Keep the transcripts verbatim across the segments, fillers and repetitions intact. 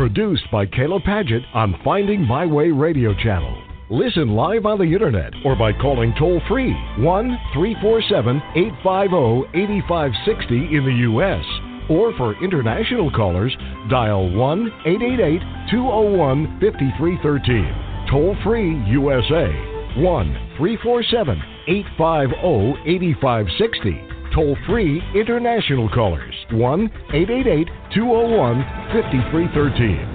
Produced by Kayla Padgett on Finding My Way Radio Channel. Listen live on the internet or by calling toll-free one three four seven, eight five zero, eight five six zero in the U S Or for international callers, dial one eight eight eight, two zero one, five three one three. Toll-free U S A, one three four seven, eight five zero, eight five six zero. Toll-free international callers, one eight eight eight, two zero one, five three one three.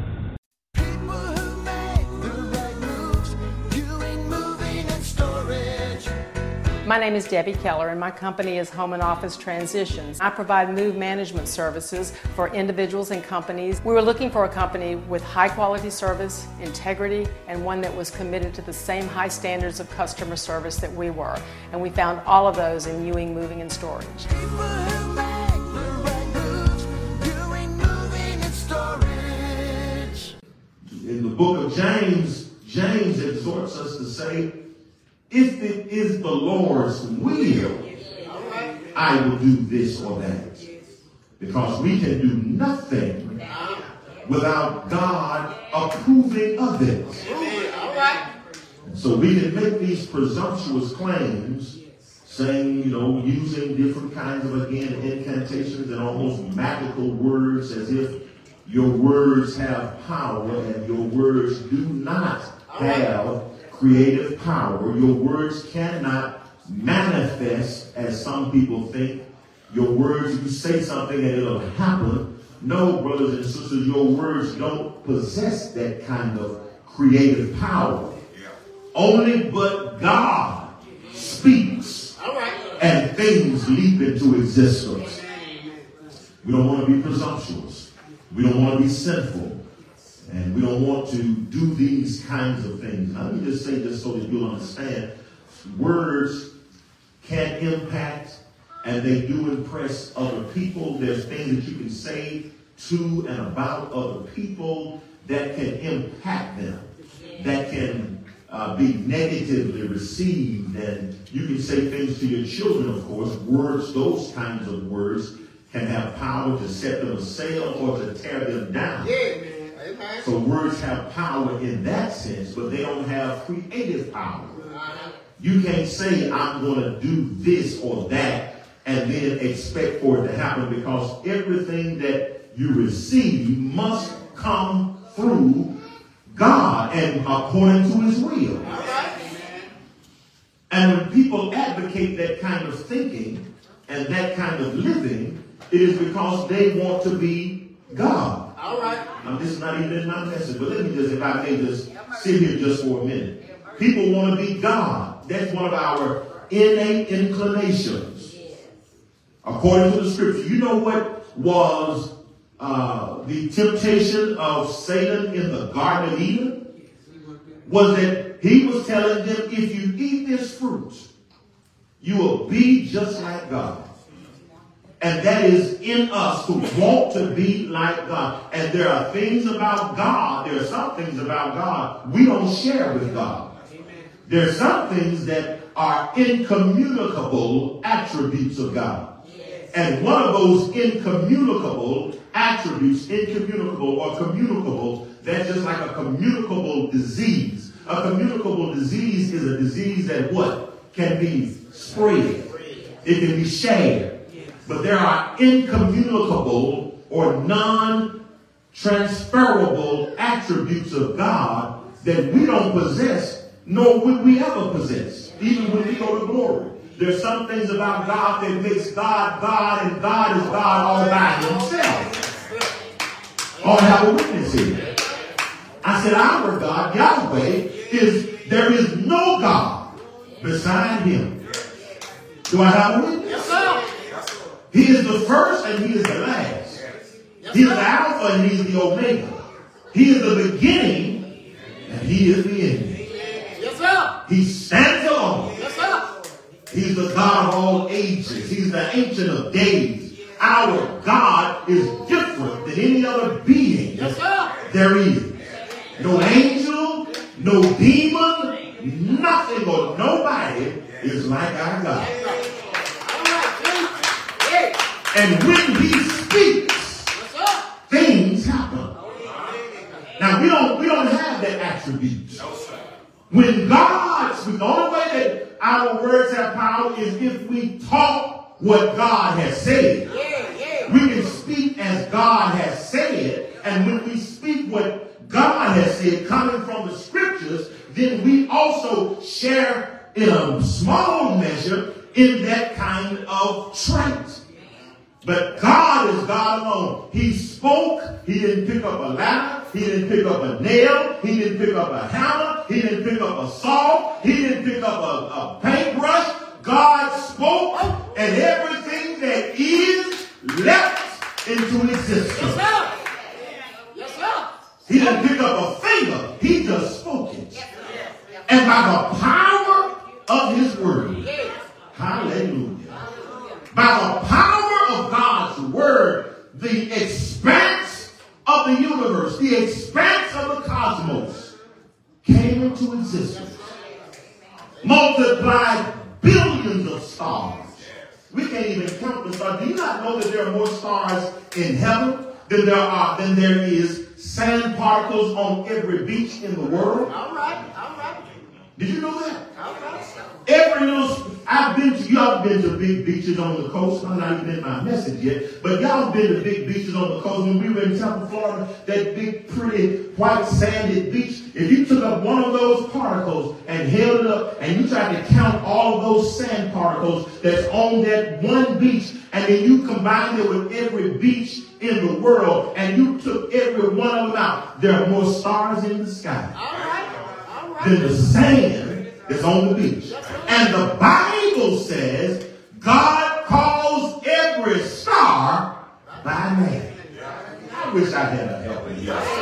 My name is Debbie Keller, and my company is Home and Office Transitions. I provide move management services for individuals and companies. We were looking for a company with high quality service, integrity, and one that was committed to the same high standards of customer service that we were. And we found all of those in Ewing Moving and Storage. In the book of James, James exhorts us to say, if it is the Lord's will, I will do this or that. Because we can do nothing without God approving of it. So we can make these presumptuous claims, saying, you know, using different kinds of, again, incantations and almost magical words, as if your words have power and your words do not have creative power. Your words cannot manifest as some people think. Your words, you say something and it'll happen. No, brothers and sisters, your words don't possess that kind of creative power. Yeah. Only but God speaks. All right. And things leap into existence. We don't want to be presumptuous. We don't want to be sinful. And we don't want to do these kinds of things. Let me just say this so that you'll understand. Words can impact and they do impress other people. There's things that you can say to and about other people that can impact them, that can uh, be negatively received. And you can say things to your children, of course. Words, those kinds of words, can have power to set them sail or to tear them down. Yeah. So words have power in that sense, but they don't have creative power. You can't say, I'm going to do this or that, and then expect for it to happen, because everything that you receive must come through God and according to his will. And when people advocate that kind of thinking and that kind of living, it is because they want to be God. All right. Now, this is not even in my message, but let me just, if I may just sit here just for a minute. People want to be God. That's one of our innate inclinations. According to the scripture. You know what was uh, the temptation of Satan in the Garden of Eden? Was that he was telling them, if you eat this fruit, you will be just like God. And that is in us who want to be like God. And there are things about God, there are some things about God we don't share with God. There are some things that are incommunicable attributes of God. And one of those incommunicable attributes, incommunicable or communicable, that's just like a communicable disease. A communicable disease is a disease that what? Can be spread. It can be shared. But there are incommunicable or non-transferable attributes of God that we don't possess, nor would we ever possess, even when we go to glory. There's some things about God that makes God God, and God is God all by himself. Oh, I have a witness here. I said our God, Yahweh, is, there is no God beside him. Do I have a witness? Yes, sir. He is the first and he is the last. He is the Alpha and he is the Omega. He is the beginning and he is the end. Yes, sir. He stands alone. Yes, sir. He's the God of all ages. He's the Ancient of Days. Our God is different than any other being yes, sir. There is. No angel, no demon, nothing or nobody is like our God. And when he speaks, things happen. we don't, we don't have that attribute. When God speaks, the only way that our words have power is if we talk what God has said. We can speak as God has said, and when we speak what God has said coming from the scriptures, then we also share in a small measure in that kind of trait. But God is God alone. He spoke. He didn't pick up a ladder. He didn't pick up a nail. He didn't pick up a hammer. He didn't pick up a saw. He didn't pick up a, a paintbrush. God spoke, and everything that is leapt into existence. Yes, sir. Yes, sir. He didn't pick up a finger. He just spoke it. And by the power of his word, hallelujah. By the power of God's word, the expanse of the universe, the expanse of the cosmos came into existence. Multiplied billions of stars. We can't even count the stars. Do you not know that there are more stars in heaven than there are than there is sand particles on every beach in the world? All right, all right. Did you know that? All right. Every little, I've been to, y'all been to big beaches on the coast. I'm not even in my message yet, but y'all been to big beaches on the coast. When we were in Tampa, Florida, that big, pretty, white, sanded beach, if you took up one of those particles and held it up and you tried to count all of those sand particles that's on that one beach, and then you combined it with every beach in the world, and you took every one of them out, there are more stars in the sky All right. All right. than the sand that's on the beach. And the Bible says God calls every star by name. I wish I had a helping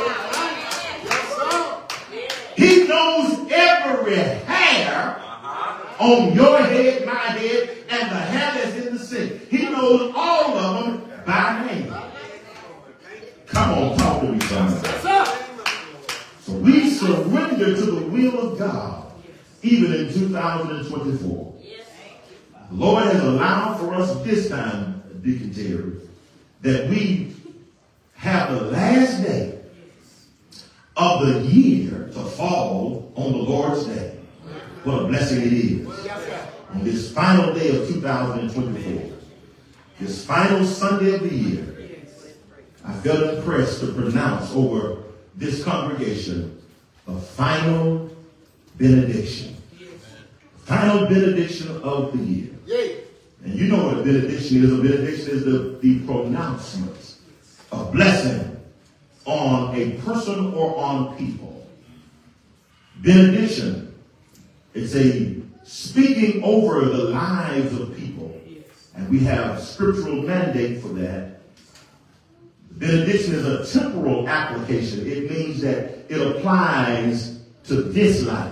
here. He knows every hair on your head, my head, and the hair that's in the sink. He knows all of them by name. Come on, talk to me, somebody. So we surrender to the will of God. Even in two thousand twenty-four. The Lord has allowed for us this time, Deacon Terry, that we have the last day of the year to fall on the Lord's day. What a blessing it is. On this final day of two thousand twenty-four, this final Sunday of the year, I felt impressed to pronounce over this congregation the final benediction. Final benediction of the year. And you know what a benediction is. A benediction is the, the pronouncement of blessing on a person or on people. Benediction is a speaking over the lives of people. And we have scriptural mandate for that. Benediction is a temporal application. It means that it applies to this life.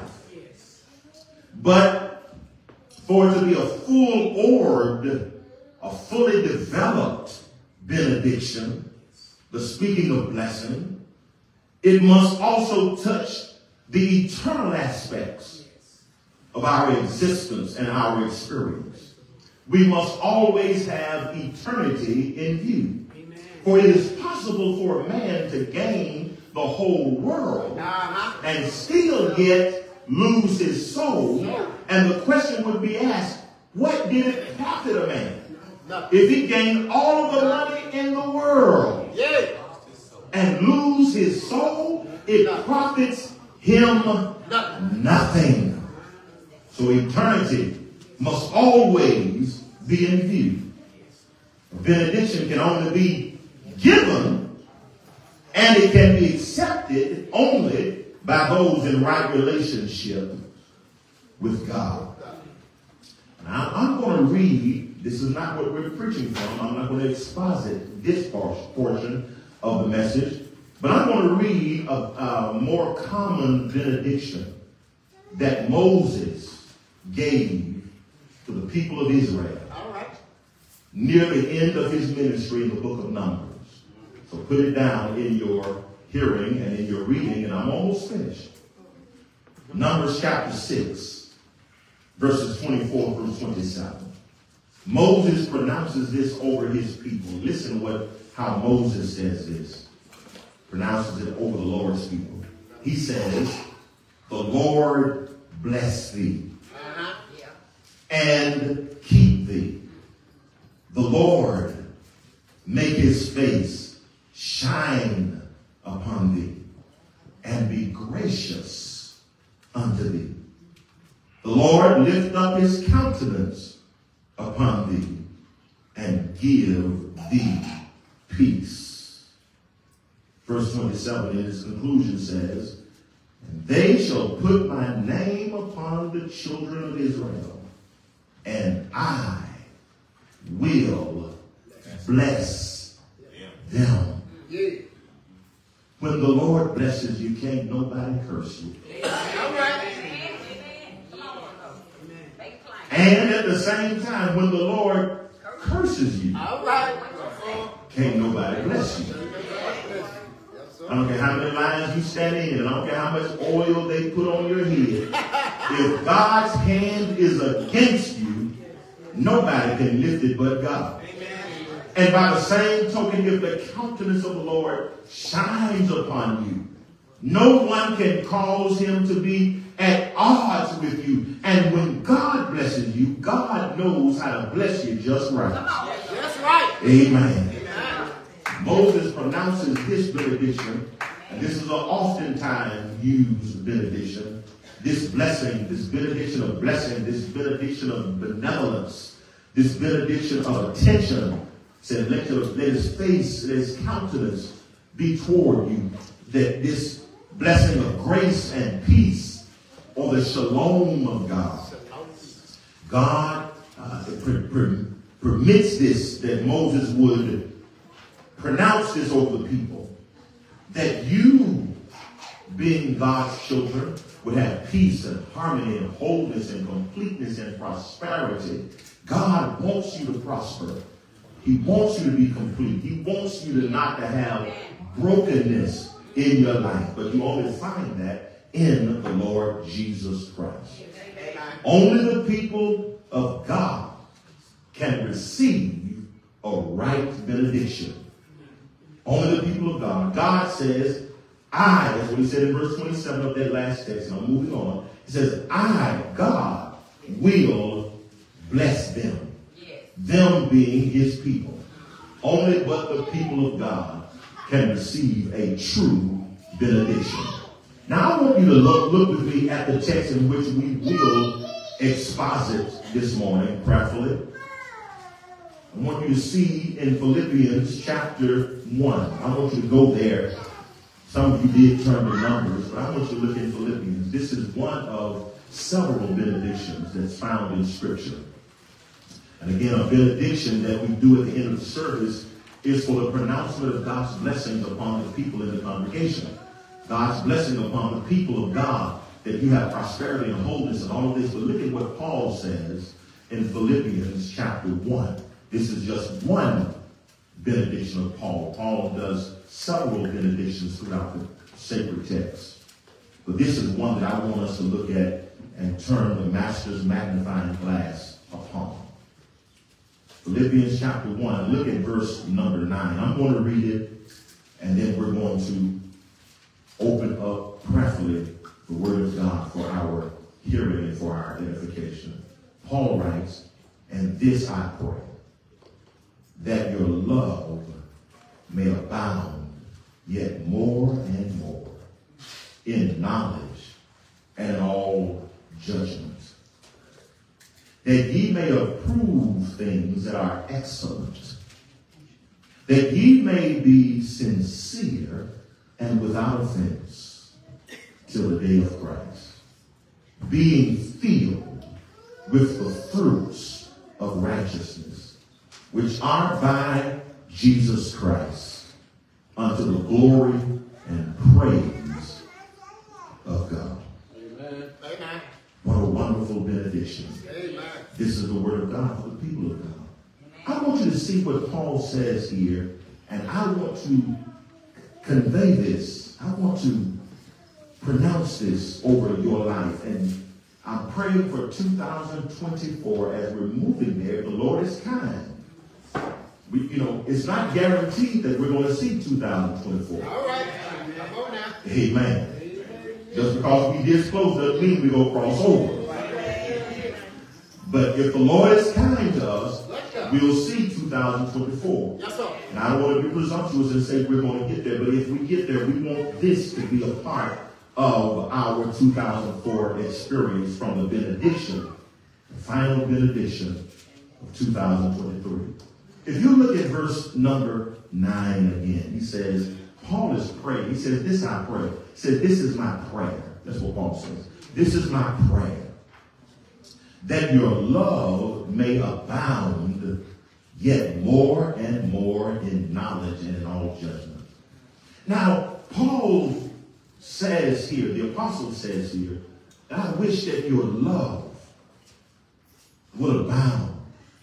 But for it to be a full-orbed, a fully developed benediction, the speaking of blessing, it must also touch the eternal aspects of our existence and our experience. We must always have eternity in view. Amen. For it is possible for a man to gain the whole world uh-huh. and still yet lose his soul. Yeah. And the question would be asked, what did it profit a man if he gained all of the money in the world yeah. and lose his soul? It profits him nothing. So eternity must always be in view. A benediction can only be given, and it can be accepted only by those in right relationship with God. Now, I'm going to read, this is not what we're preaching from. I'm not going to exposit this portion of the message, but I'm going to read a, a more common benediction that Moses gave to the people of Israel All right. near the end of his ministry in the book of Numbers. So put it down in your hearing and in your reading, and I'm almost finished. Numbers chapter six, verses twenty-four through twenty-seven. Moses pronounces this over his people. Listen what how Moses says this. Pronounces it over the Lord's people. he says, the Lord bless thee Uh-huh. Yeah. and keep thee. The Lord make his face shine upon thee and be gracious unto thee. The Lord lift up his countenance upon thee and give thee peace. Verse twenty-seven in its conclusion says, and they shall put my name upon the children of Israel, and I will bless them. Yeah. When the Lord blesses you, can't nobody curse you. All right. And at the same time, when the Lord curses you, All right. can't nobody bless you. I don't care how many lines you stand in, and I don't care how much oil they put on your head. If God's hand is against you, nobody can lift it but God. And by the same token, if the countenance of the Lord shines upon you, no one can cause him to be at odds with you. And when God blesses you, God knows how to bless you just right. That's right. Amen. Moses pronounces this benediction, and this is an oftentimes used benediction. This blessing, this benediction of blessing, this benediction of benevolence, this benediction of attention, said, let, your, let his face, let his countenance be toward you, that this blessing of grace and peace, or the shalom of God. God uh, per, per, permits this, that Moses would pronounce this over the people, that you, being God's children, would have peace and harmony and wholeness and completeness and prosperity. God wants you to prosper. He wants you to be complete. He wants you to not to have brokenness in your life, but you only find that in the Lord Jesus Christ. Only the people of God can receive a right benediction. Only the people of God. God says, I, that's what he said in verse twenty-seven of that last text, and I'm moving on. He says, I, God, will bless them. Yes. Them being his people. Only but the people of God can receive a true benediction. Now I want you to look, look with me at the text in which we will exposit this morning, prayerfully. I want you to see in Philippians chapter one. I want you to go there. Some of you did turn to Numbers, but I want you to look in Philippians. This is one of several benedictions that's found in Scripture. And again, a benediction that we do at the end of the service is for the pronouncement of God's blessings upon the people in the congregation. God's blessing upon the people of God, that you have prosperity and wholeness and all of this. But look at what Paul says in Philippians chapter one. This is just one benediction of Paul. Paul does several benedictions throughout the sacred text. But this is one that I want us to look at and turn the Master's magnifying glass upon. Philippians chapter one, look at verse number nine. I'm going to read it, and then we're going to open up prayerfully the Word of God for our hearing and for our edification. Paul writes, and this I pray, that your love may abound yet more and more in knowledge and in all judgment, that ye may approve things that are excellent, that ye may be sincere and without offense till the day of Christ, being filled with the fruits of righteousness, which are by Jesus Christ, unto the glory and praise of God. Amen. Amen. What a wonderful benediction. Amen. This is the word of God for the people of God. I want you to see what Paul says here, and I want to convey this. I want to pronounce this over your life. And I'm praying for two thousand twenty-four as we're moving there. The Lord is kind. We, you know, it's not guaranteed that we're going to see two thousand twenty-four. All right. Come on now. Amen. Just because we disclose doesn't mean we go cross over. But if the Lord is kind to us, we'll see two thousand twenty-four. And I don't want to be presumptuous and say we're going to get there, but if we get there, we want this to be a part of our two thousand four experience from the benediction, the final benediction of two thousand twenty-three. If you look at verse number nine again, he says, Paul is praying. He says, this I pray. He says, this is my prayer. That's what Paul says. This is my prayer, that your love may abound yet more and more in knowledge and in all judgment. Now, Paul says here, the apostle says here, that I wish that your love would abound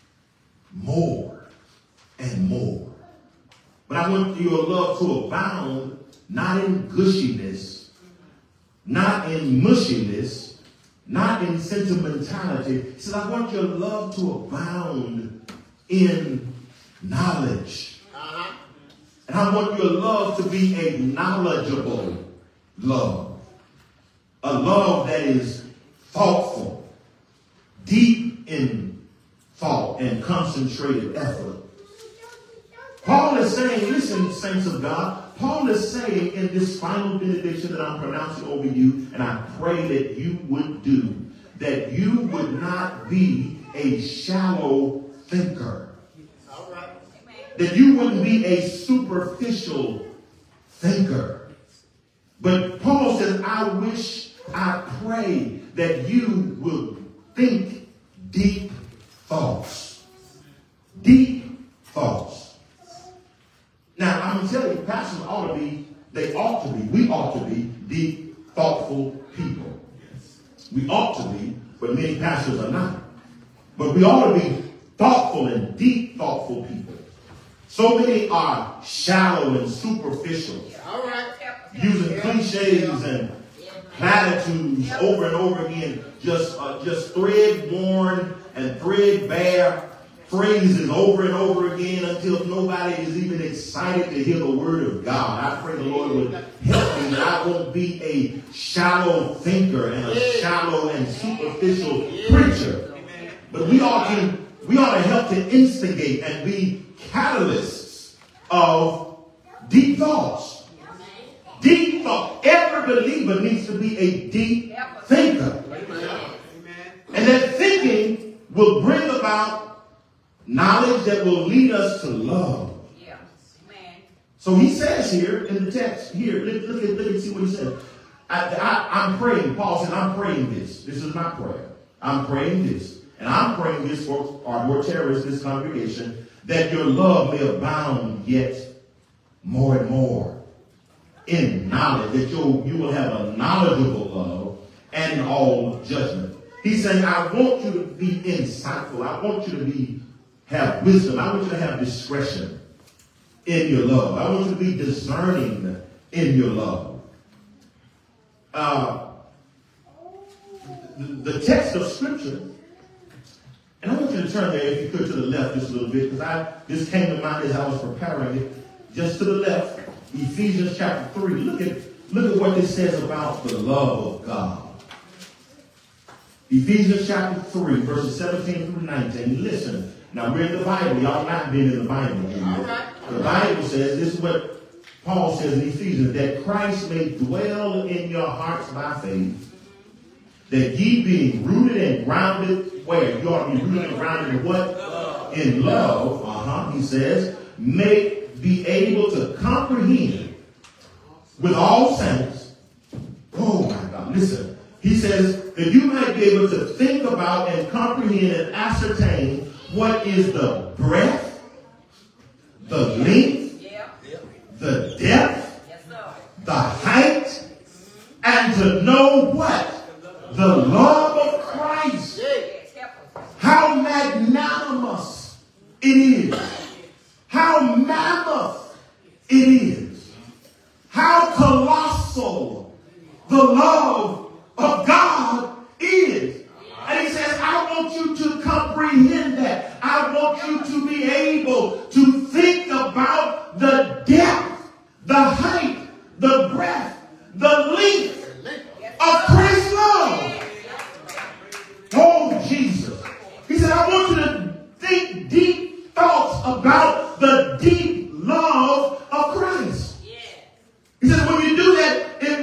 more and more. But I want your love to abound not in gushiness, not in mushiness, not in sentimentality. He says, I want your love to abound in knowledge. Uh-huh. And I want your love to be a knowledgeable love. A love that is thoughtful, deep in thought and concentrated effort. Paul is saying, listen, saints of God, Paul is saying in this final benediction that I'm pronouncing over you, and I pray that you would do, that you would not be a shallow thinker. All right. That you wouldn't be a superficial thinker. But Paul says, I wish, I pray that you would think deep thoughts. Deep thoughts. Now, I'm going to tell you, pastors ought to be, they ought to be, we ought to be deep, thoughtful people. We ought to be, but many pastors are not. But we ought to be thoughtful and deep, thoughtful people. So many are shallow and superficial. All right. Using cliches and platitudes over and over again. Just, uh, just thread-worn and threadbare phrases over and over again until nobody is even excited to hear the word of God. I pray the Lord would help me that I won't be a shallow thinker and a shallow and superficial preacher. But we ought to, we ought to help to instigate and be catalysts of deep thoughts. Deep thought. Every believer needs to be a deep thinker. And that thinking will bring about knowledge that will lead us to love. Yeah. So he says here in the text, here, look, look, at, look and see what he says. I, I, I'm praying, Paul said, I'm praying this. This is my prayer. I'm praying this. And I'm praying this for our more terrorists, this congregation, that your love may abound yet more and more in knowledge, that you you will have a knowledgeable love and in all judgment. He's saying, I want you to be insightful. I want you to be have wisdom. I want you to have discretion in your love. I want you to be discerning in your love. Uh, the, the text of Scripture, and I want you to turn there, if you could, to the left just a little bit, because I this came to mind as I was preparing it. Just to the left, Ephesians chapter three. Look at look at what this says about the love of God. Ephesians chapter three, verses seventeen through nineteen. Listen. Now, we're in the Bible. Y'all not been in the Bible. Right. The Bible says, this is what Paul says in Ephesians, that Christ may dwell in your hearts by faith, that ye being rooted and grounded, where? You ought to be rooted and grounded in what? Love. In love, uh-huh, he says, may be able to comprehend with all saints. Oh, my God, listen. He says, that you might be able to think about and comprehend and ascertain what is the breadth, the length, yeah. the depth, yes, the height, and to know what? The love of Christ. How magnanimous it is. How mammoth it is. How colossal the love of God is. And he says, I want you to comprehend that. I want you to be able to think about the depth, the height, the breadth, the length,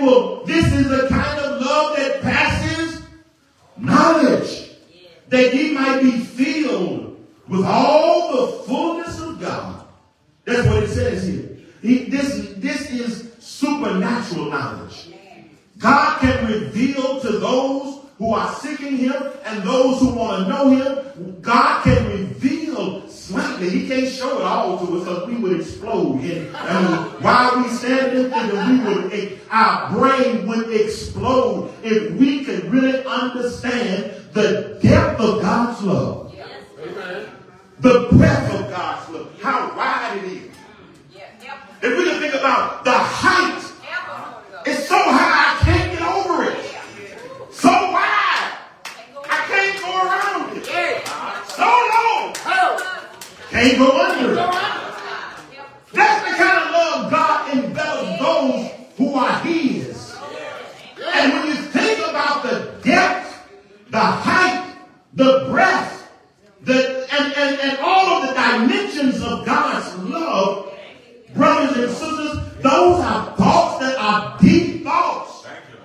will, this is the kind of love that passes knowledge, that ye might be filled with all the fullness of God. That's what it says here. He, this, this is supernatural knowledge. God can reveal to those who are seeking him and those who want to know him. God can reveal slightly. He can't show it all to us because we would explode. And, and while we stand in there, we would, our brain would explode if we could really understand the depth of God's love. Yes. Amen. The breadth of God's love. How wide it is. If we can think about the height, it's so high I can't get over it. So wide, I can't go around it. So long, can't go under it. That's the kind of love God envelops those who are his. And when you think about the depth, the height, the breadth, the and, and, and all of the dimensions of God's love, brothers and sisters, those are thoughts that are deep thoughts.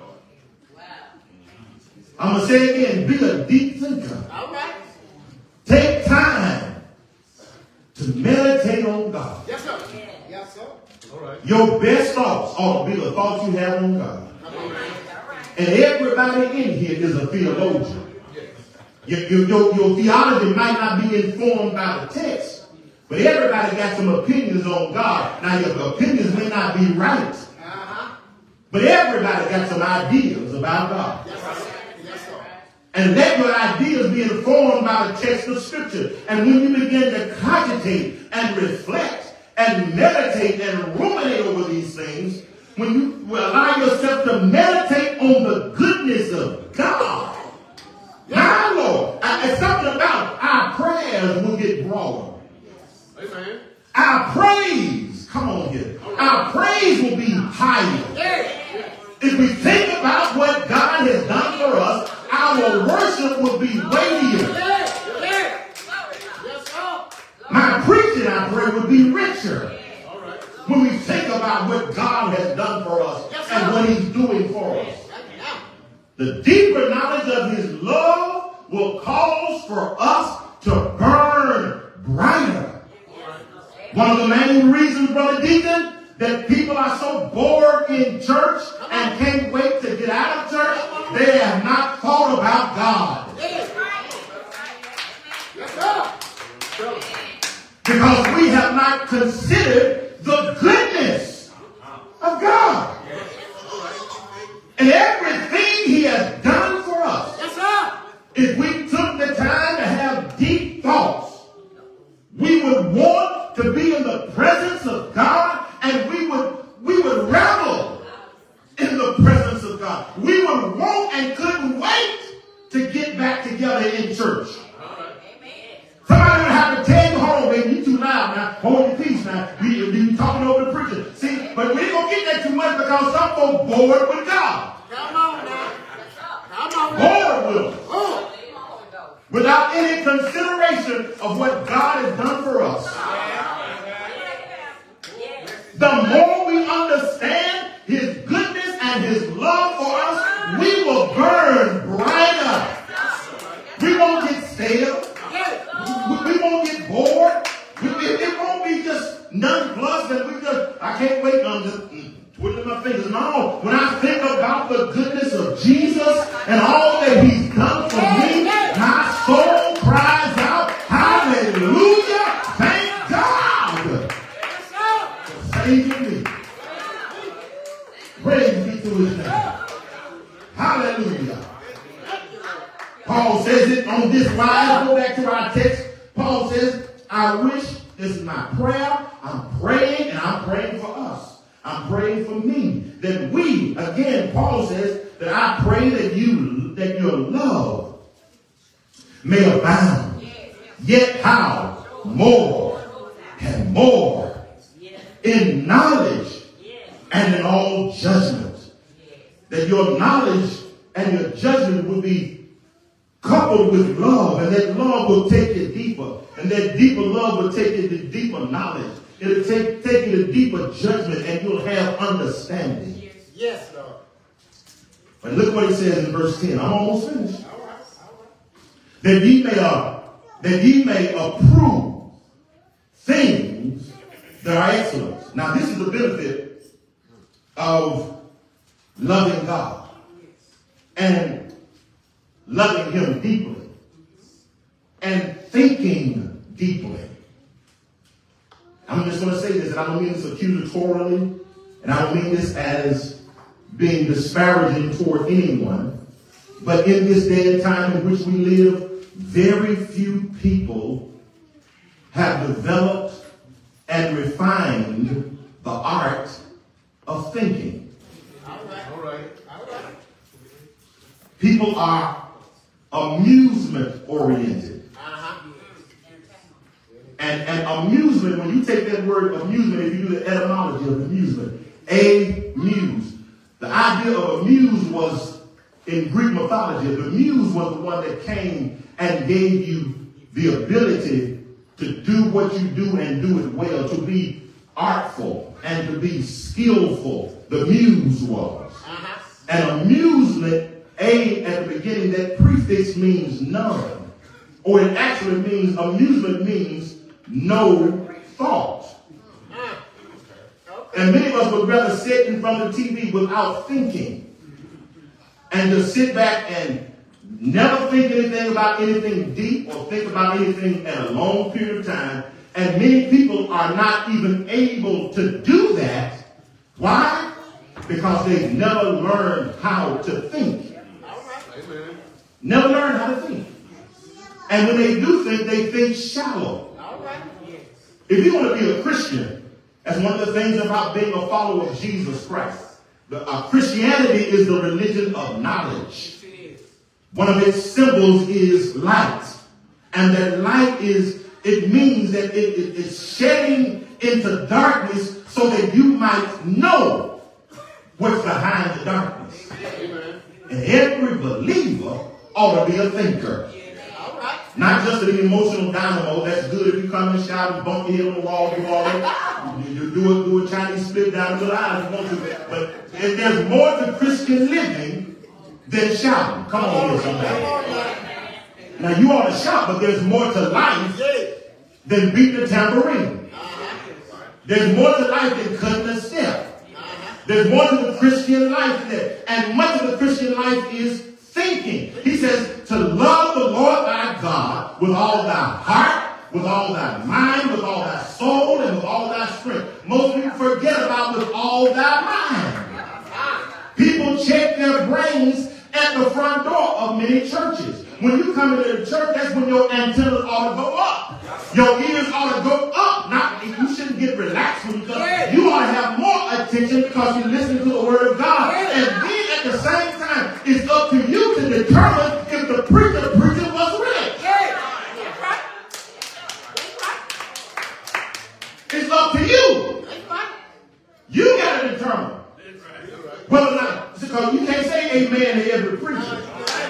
I'm going to say it again, be a deep thinker. All right. Take time to meditate on God. Yes, sir. Yes, sir. All right. Your best thoughts ought to be the thoughts you have on God. All right. And everybody in here is a theologian. Your, your, your, your theology might not be informed by the text. But everybody got some opinions on God. Now, your opinions may not be right. Uh-huh. But everybody got some ideas about God. Yes, sir. Yes, sir. And let your ideas be informed by the text of Scripture. And when you begin to cogitate and reflect and meditate and ruminate over these things, when you will allow yourself to meditate on the goodness of God, my Lord, it's something about our prayers will get broader. Amen. Our praise, come on here, our praise will be higher. If we think about what God has done for us, our worship will be weightier. My preaching, I pray, will be richer. When we think about what God has done for us and what he's doing for us. The deeper knowledge of his love will cause for us to burn brighter. One of the main reasons, Brother Deacon, that people are so bored in church and can't wait to get out of church, they have not thought about God. Because we have not considered the goodness of God. And everything he has done for us. If we took the time to have deep thoughts, we would want to be in the presence of God, and we would we would revel in the presence of God. We would want and couldn't wait to get back together in church. Somebody would have to tell you, hold on, baby, you too loud now. Hold your peace now. You, you talking over the preacher. See, but we ain't gonna get that too much because some folks bored with God. Come on now. Come on now. Bored with him. Oh. Without any consideration of what God has done for us. The more we understand his goodness and his love for us, we will burn brighter. We won't get stale. We, we won't get bored. We, it, it won't be just nonplussed and we just, I can't wait. I'm just mm, twiddling my fingers. No, when I think about the goodness of Jesus and all that he's done for me, my soul cries out, hallelujah, thank God for saving me. Praise be to his name. Hallelujah. Paul says it on this wise. Go back to our text. Paul says, I wish, this is my prayer, I'm praying, and I'm praying for us. I'm praying for me. That we, again, Paul says, that I pray that you, that your love may abound. Yet how? More and more in knowledge and in all judgment. That your knowledge and your judgment will be coupled with love, and that love will take you deeper, and that deeper love will take you to deeper knowledge. It'll take, take you to deeper judgment, and you'll have understanding. Yes, Lord. But look what he says in verse ten. I'm almost finished. That ye may, uh, that ye may approve things that are excellent. Now, this is the benefit of loving God and loving him deeply and thinking deeply. I'm just going to say this, and I don't mean this accusatorily, and I don't mean this as being disparaging toward anyone, but in this day and time in which we live, very few people have developed and refined the art of thinking. All right. All right. All right. People are amusement oriented. Uh-huh. And, and amusement, when you take that word amusement, if you do the etymology of amusement, amuse. The idea of amuse was in Greek mythology. The muse was the one that came and gave you the ability to do what you do and do it well, to be artful and to be skillful. The muse was. Uh-huh. And amusement, A at the beginning, that prefix means none. Or it actually means, amusement means no thought. And many of us would rather sit in front of the T V without thinking and just sit back and never think anything about anything deep or think about anything at a long period of time. And many people are not even able to do that. Why? Because they've never learned how to think. Amen. Never learned how to think. And when they do think, they think shallow. All right. Yes. If you want to be a Christian, that's one of the things about being a follower of Jesus Christ. The, uh, Christianity is the religion of knowledge. Yes, it is. One of its symbols is light. And that light is, it means that it, it, it's shedding into darkness so that you might know what's behind the darkness. Amen. And every believer ought to be a thinker. All right. Not just an emotional dynamo. That's good if you come and shout and bump your head on the wall, do all that. You, you do, a, do a Chinese split down the middle aisle if you want to. But if there's more to Christian living than shouting. Come on here, somebody. Now you ought to shout, but there's more to life than beating the tambourine. There's more to life than cutting a step. There's more to the Christian life than that. And much of the Christian life is thinking. He says to love the Lord thy God with all thy heart, with all thy mind, with all thy soul, and with all thy strength. Most people forget about with all thy mind. People check their brains at the front door of many churches. When you come into the church, that's when your antennas ought to go up. Your ears ought to go up. Not, you shouldn't get relaxed when you come. You ought to have more attention because you listen to the word of God. And then at the same time, it's up to you to determine if the preacher preaching was right. It's up to you. You got to determine whether or not, because you can't say amen to every preacher.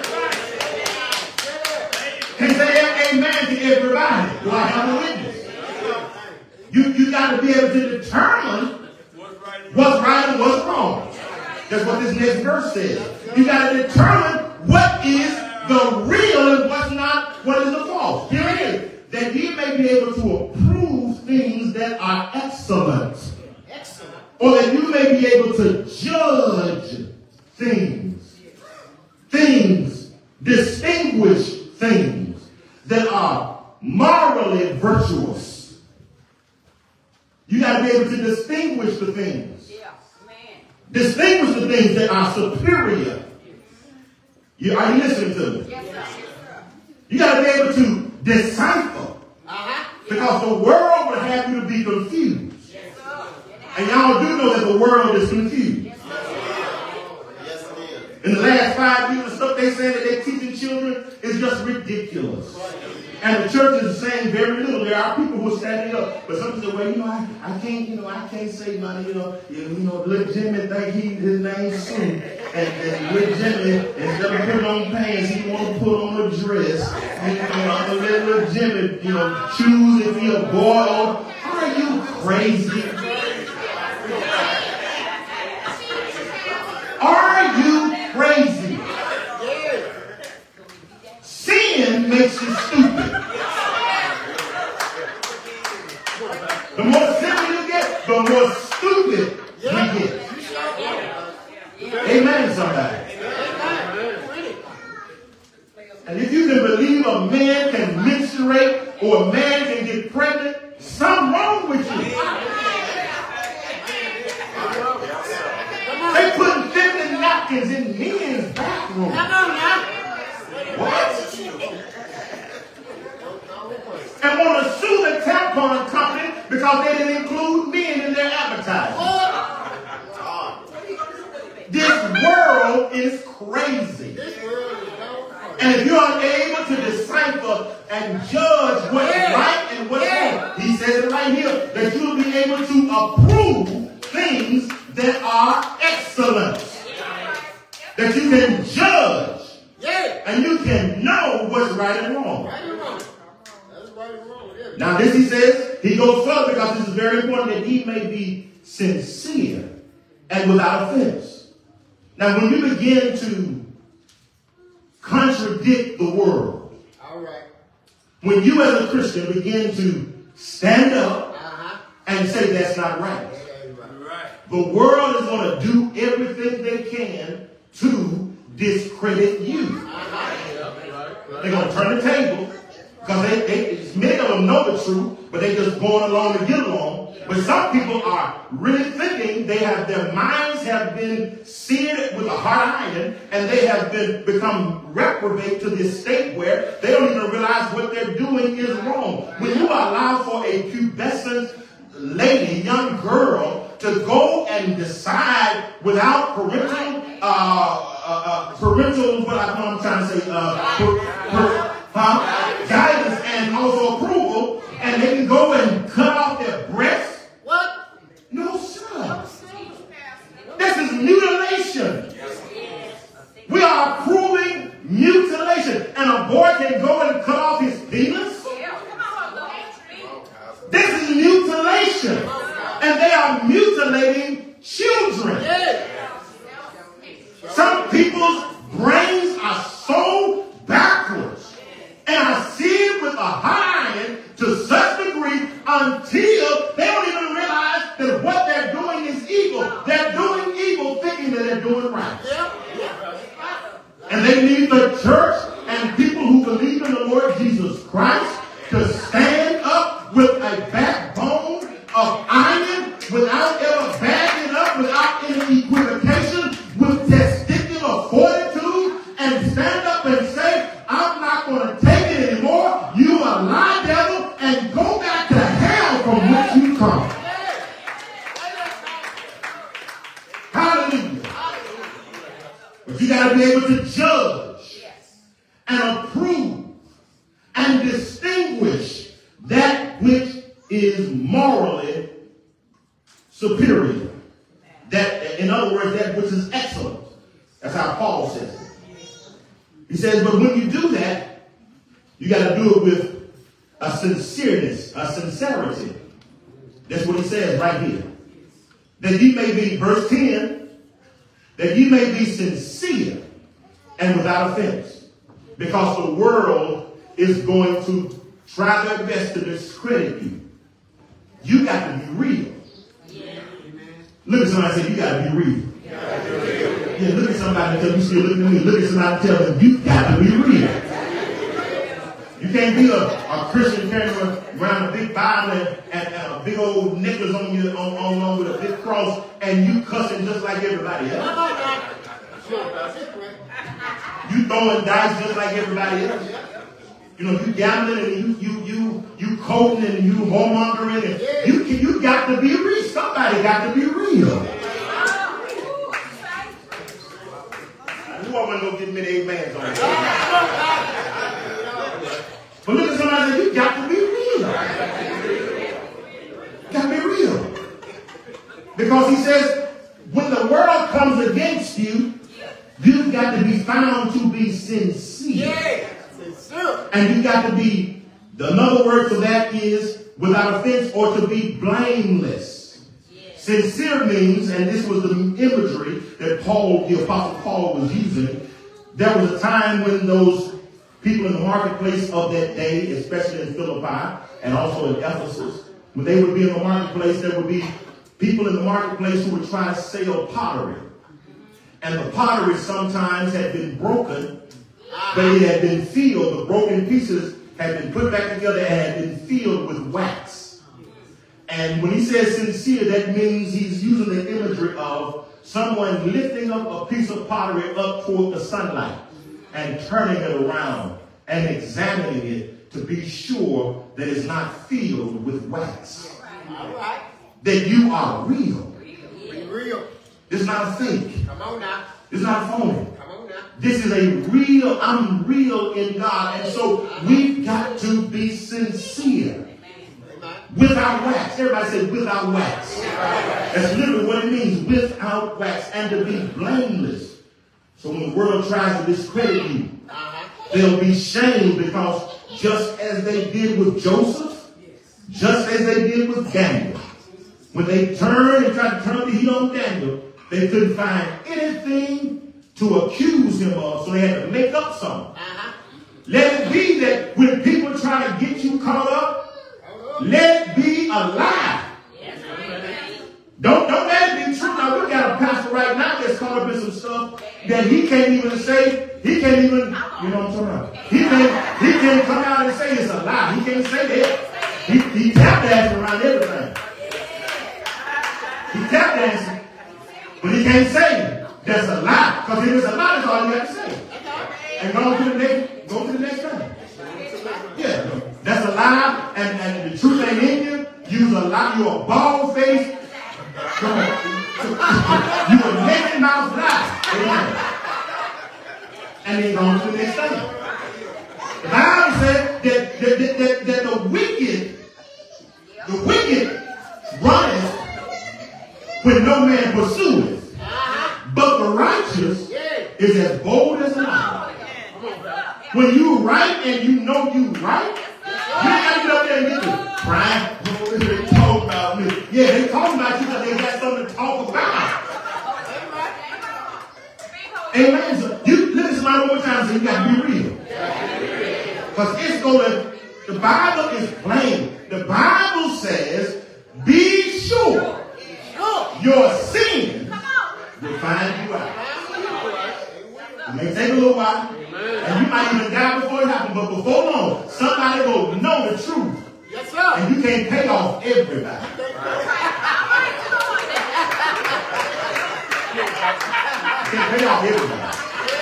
Can't say amen to everybody. Do I have a witness? You, you got to be able to determine what's right and what's wrong. That's what this next verse says. You got to determine what is the real and what's not, what is the false. Here it is. That ye may be able to approve things that are excellent. Excellent. Or that you may be able to judge things. Things, distinguish things that are morally virtuous. You got to be able to distinguish the things. Yeah, man. Distinguish the things that are superior. You, are you listening to me? Yes, sir. You got to be able to decipher. Uh-huh. Because the world will have you to be confused. Yes, sir. And y'all do know that the world is confused. Yes, it is. In the last five years, the stuff they say that they're teaching children is just ridiculous. And the church is saying very little. There are people who are standing up, but some say, well, you know, I, I can't, you know, I can't say nothing, you know, you, you know, little Jimmy think he his name's Sue. And, and little Jimmy, instead of putting on pants, he want to put on a dress. And you know, I'm gonna let little Jimmy, you know, choose if he a boy or are you crazy? Are you crazy? Amen, somebody. And if you can believe a man can menstruate or a man can get pregnant, something wrong with you. They putting fifty napkins in men's bathroom. What? And want to sue the tampon company because they didn't include men in their advertising. This world is crazy. And if you're unable to decipher and judge what's right and what's wrong, he says it right here, that you'll be able to approve things that are excellent. That you can judge. And you can know what's right and wrong. Now this he says, he goes further because this is very important, that he may be sincere and without offense. Now when you begin to contradict the world, all right. When you as a Christian begin to stand up uh-huh. and say that's not right, right, the world is going to do everything they can to discredit you. Uh-huh. They're going to turn the table because they, they, many of them know the truth, but they just going along to get along. But some people are really thinking they have, their minds have been seared with a hot iron, and they have been become reprobate to this state where they don't even realize what they're doing is wrong. When you allow for a pubescent lady, young girl, to go and decide without parental, uh, uh, uh parental, what I'm trying to say, uh, per, per, uh, guidance and also approval, and they can go and cut off their breasts. What? No, sir. This is mutilation. We are approving mutilation. And a boy can go and cut off his penis. This is mutilation. And they are mutilating children. Some people's brains are so backwards. And I see it with a hot iron to such degree until they don't even realize that what they're doing is evil. They're doing evil thinking that they're doing right. And they need the church and people who believe in the Lord Jesus Christ to stand up with a backbone of iron without ever backing up, without any equivocation, with testicular fortitude, and stand up and say, I'm not going to take it anymore. You a lie devil, and go back to hell from which you come. Hallelujah. But you got to be able to judge and approve and distinguish that which is morally superior. That, in other words, that which is excellent. That's how Paul says it. He says, but when you do that, you got to do it with a sincereness, a sincerity. That's what he says right here. That you may be, verse ten, that you may be sincere and without offense. Because the world is going to try their best to discredit you. You got to be real. Yeah. Look at somebody and say, you got to be real. Yeah, look at somebody and tell them, you still looking at me. Look at somebody and tell them, you got to be real. You can't be a, a Christian carrying around a big Bible and, and, and a big old necklace on you, on, on, on with a big cross, and you cussing just like everybody else. You throwing dice just like everybody else. You know, you gambling and you you you you coding and you whoremongering and you you got to be real. Somebody got to be real. I knew I wasn't gonna get many amens on that. But look at somebody and say, you got to be real. You got to be real. Because he says, when the world comes against you, you've got to be found to be sincere. And you got to be, another word for that is without offense or to be blameless. Sincere means, and this was the imagery that Paul, the Apostle Paul was using, there was a time when those people in the marketplace of that day, especially in Philippi and also in Ephesus, when they would be in the marketplace, there would be people in the marketplace who would try to sell pottery. And the pottery sometimes had been broken, but it had been filled. The broken pieces had been put back together and had been filled with wax. And when he says sincere, that means he's using the imagery of someone lifting up a piece of pottery up toward the sunlight and turning it around and examining it to be sure that it's not filled with wax. All right. That you are real. Be real. It's not a fake. Come on now. It's not a phony. Come on now. This is a real, I'm real in God. And so we've got to be sincere. Amen. Without wax. Everybody says without wax. That's literally what it means. Without wax. And to be blameless. So when the world tries to discredit you, Uh-huh. they'll be shamed, because just as they did with Joseph, just as they did with Daniel, when they turned and tried to turn the heat on Daniel, they couldn't find anything to accuse him of, so they had to make up something. Uh-huh. Let it be that when people try to get you caught up, let it be a lie. Don't, don't let it be true. Now, we got a pastor right now that's caught up in some stuff that he can't even say, he can't even, you know what I'm talking about? He can't, he can't come out and say it's a lie. He can't say that. He, he tap dancing around everything. He tap dancing, but he can't say that's a lie. Because if it's a lie, that's all you have to say. And go to the next, go to the next thing. Yeah, that's a lie, and, and the truth ain't in you. You's a lie. You're a bald face. You a naked mouth lie. Amen. And then go to the next thing. The Bible said that, that, that, that, that the wicked, the wicked runneth when no man pursueth, but the righteous is as bold as a lion. When you right and you know you right, you ain't got to get up there and get to crying. They talk about me. Yeah, they talk about you because they got something to talk about. Amen. So you listen to somebody one more time, so you got to be real. Because it's going to, the Bible is plain. The Bible says, be sure your sin will find you out. It may take a little while, and you might even die before it happens, but before long, somebody will know the truth. Yes, sir. And you can't pay off everybody. You can't pay off everybody.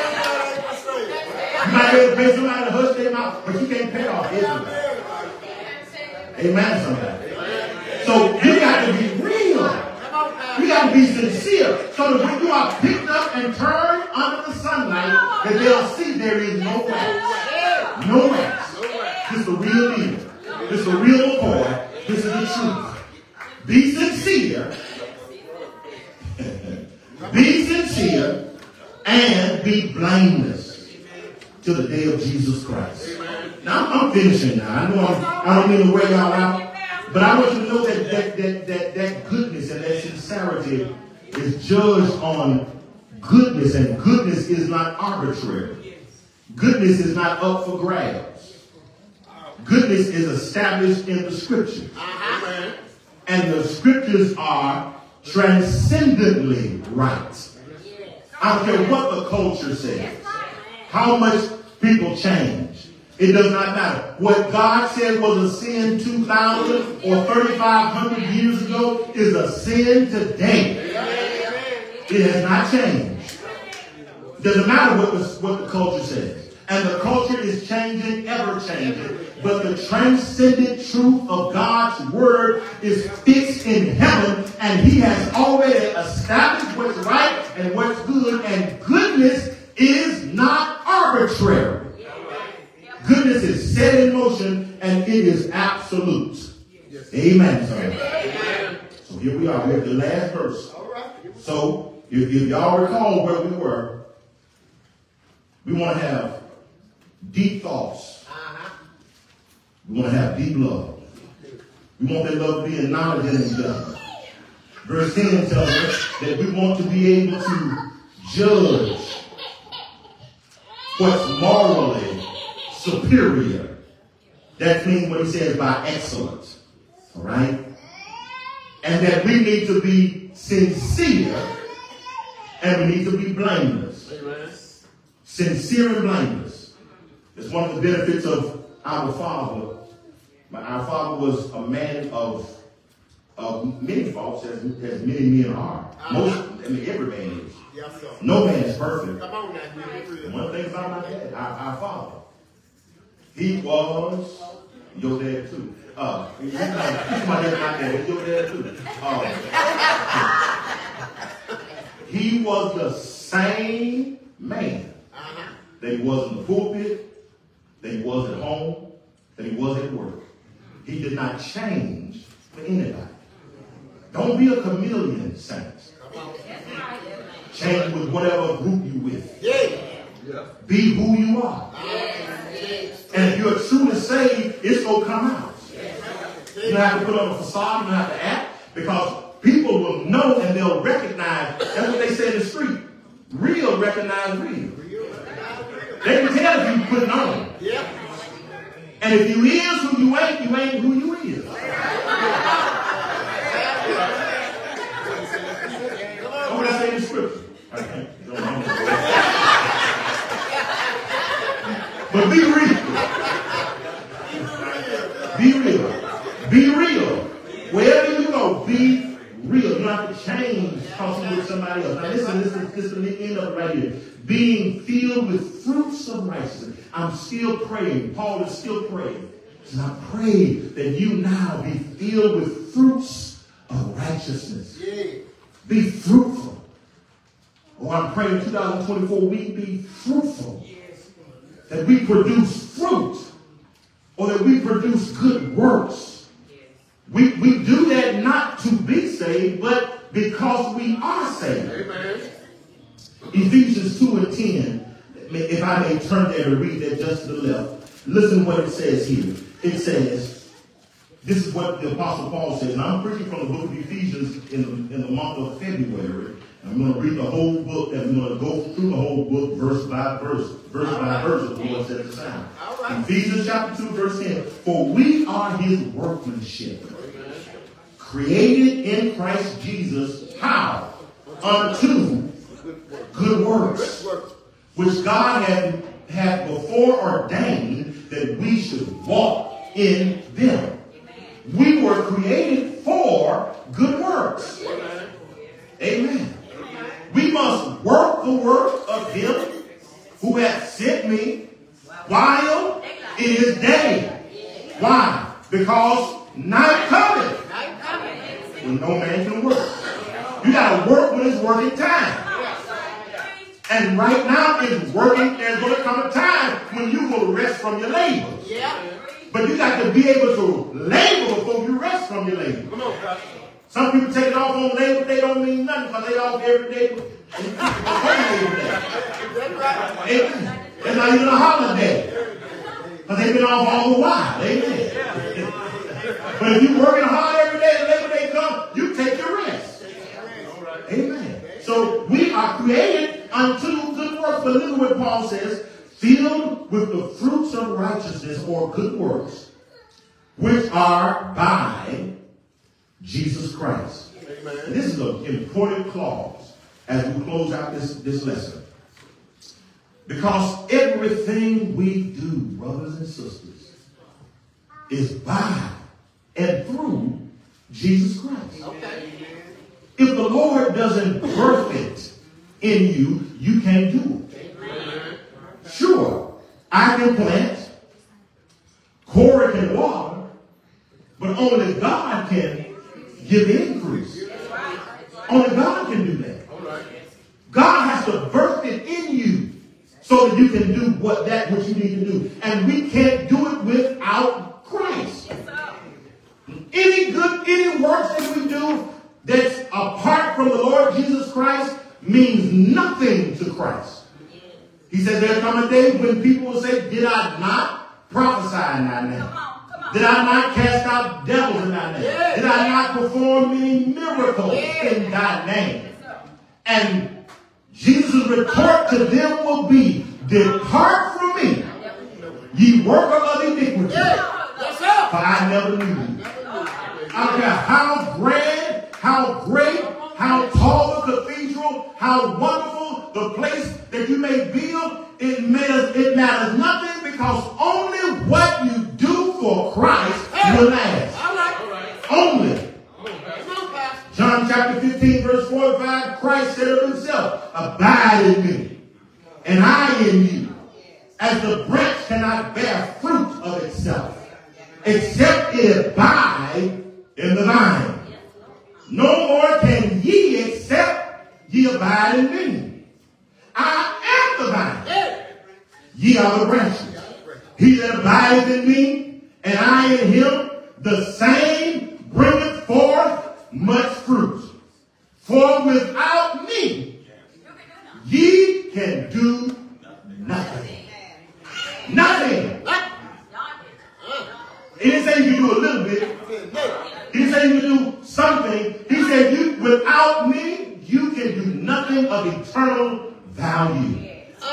You might be able to pay somebody to hush their mouth, but you can't pay off everybody. Amen, somebody. So you got to be real. You got to be sincere, so that when you are picked up and turned under the sunlight, that they'll see there is no wax. No wax. This is the real deal. This is the real McCoy. This is the truth. Be sincere. Be sincere and be blameless to the day of Jesus Christ. Now, I'm, I'm finishing now. I know I'm, I don't mean to wear y'all out, but I want you to know that that, that, that that goodness and that sincerity is judged on goodness, and goodness is not arbitrary. Goodness is not up for grabs. Goodness is established in the scriptures. Uh-huh. And the scriptures are transcendently right. I don't care what the culture says, how much people change. It does not matter. What God said was a sin two thousand or thirty-five hundred years ago is a sin today. It has not changed. It doesn't matter what the, what the culture says. And the culture is changing, ever changing. But the transcendent truth of God's word is fixed in heaven, and he has already established what's right and what's good. And goodness is not arbitrary. Goodness is set in motion, and it is absolute. Amen. Amen. So here we are. We're at the last verse. So if, if y'all recall where we were, we want to have deep thoughts. We want to have deep love. We want that love to be in knowledge in each other. Verse ten tells us that we want to be able to judge what's morally superior. That means what he says by excellence. All right? And that we need to be sincere And we need to be blameless. Amen. Sincere and blameless. It's one of the benefits of our Father. Our Father was a man of, of many faults, as, as many men are. Most, I mean, every man is. Yes, sir. No man is perfect. Come on now, give me real. One thing about my dad, our, our Father, he was your dad too. Uh, he's like, he's my dad, my dad, he's your dad too. Uh, he was the same man Uh-huh. that he was in the pulpit, that he was at home, that he was at work. He did not change for anybody. Don't be a chameleon, saints. Change with whatever group you with. Yeah. Be who you are. Yes. And if you're truly saved, it's going to come out. Yes. You don't have to put on a facade, you don't have to act, because people will know and they'll recognize. That's what they say in the street. Real recognize real. They can tell if you put it on. Yep. And if you is who you ain't, you ain't who you is. That's what I say in the scripture. But be real. Be real. Be real. Wherever you go, be real. You don't have to change talking with somebody else. Now listen, listen, listen to the end of it right here. Being filled with fruits of righteousness. I'm still praying. Paul is still praying. And I pray that you now be filled with fruits of righteousness. Yeah. Be fruitful. Oh, I'm praying in two thousand twenty-four we be fruitful. That we produce fruit. Or that we produce good works. We, we do that not to be saved, but because we are saved. Amen. Ephesians two and ten, if I may turn there to read that just to the left. Listen what it says here. It says, this is what the Apostle Paul says. And I'm preaching from the book of Ephesians in the, in the month of February. And I'm going to read the whole book, and we're going to go through the whole book verse by verse. Verse All by right. verse, the Lord said at the time. Right. Ephesians chapter two, verse ten. For we are his workmanship, created in Christ Jesus, how? Unto good works, which God had, had before ordained that we should walk in them. We were created for good works. Amen. We must work the work of him who hath sent me while it is day. Why? Because night cometh when no man can work. You got to work when it's working time. And right now it's working. There's going to come a time when you will rest from your labor. But you got to be able to labor before you rest from your labor. Come on, Pastor. Some people take it off on labor, they don't mean nothing because they off every day. Amen. It's not even a holiday. Because they've been off all the while. Amen. But if you're working hard every day and Labor Day comes, you take your rest. Amen. So we are created unto good works. But look what Paul says. Filled with the fruits of righteousness or good works, which are by Jesus Christ. Amen. And this is an important clause as we close out this, this lesson. Because everything we do, brothers and sisters, is by and through Jesus Christ. Okay. If the Lord doesn't birth it in you, you can't do it. Amen. Sure, I can plant, Corey can water, but only God can give increase. Only God can do that. God has to birth it in you so that you can do what that which you need to do. And we can't do it without Christ. Any good, any works that we do that's apart from the Lord Jesus Christ means nothing to Christ. He said there'll come a day when people will say, did I not prophesy in thy name? Did I not cast out devils in thy name? Yeah. Did I not perform many miracles yeah. in thy name? And Jesus' retort to them will be, depart from me, ye worker of iniquity, yeah. for I never knew you. I don't care how grand, how great, how tall a cathedral, how wonderful the place that you may build, it matters, it matters nothing, because only what you do for Christ will last. All right. All right. Only. John chapter fifteen, verse four and five, Christ said of himself, abide in me, and I in you, as the branch cannot bear fruit of itself, except it abide in the vine. No more can ye except ye abide in me. I am the vine. Ye are the branches. He that abideth in me, and I in him, the same bringeth forth much fruit. For without me, ye can do nothing. Nothing. He didn't say you can do a little bit. He didn't say you can do something. He said, you, without me, you can do nothing of eternal value.